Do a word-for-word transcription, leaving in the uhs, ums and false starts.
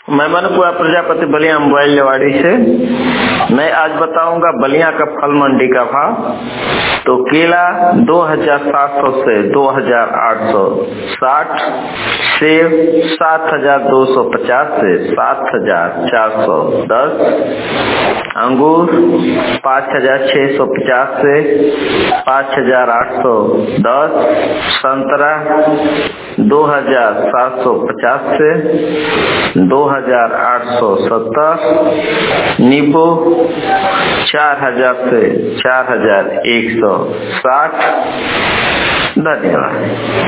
मैं मनुपुरा प्रजापति बलिया मोबाइल लेवाड़ी से। मैं आज बताऊंगा बलिया का फल मंडी का भाव। तो केला दो हजार सात सौ से दो हजार आठ सौ साठ, सेब सात हजार दो सौ पचास से सात हजार चार सौ दस, अंगूर पाँच हजार छः सौ पचास से पाँच हजार आठ सौ दस, संतरा दो हजार सात सौ पचास से दो हजार आठ सौ सत्तर, नींबू चार हजार से चार हजार एक सौ साठ। धन्यवाद।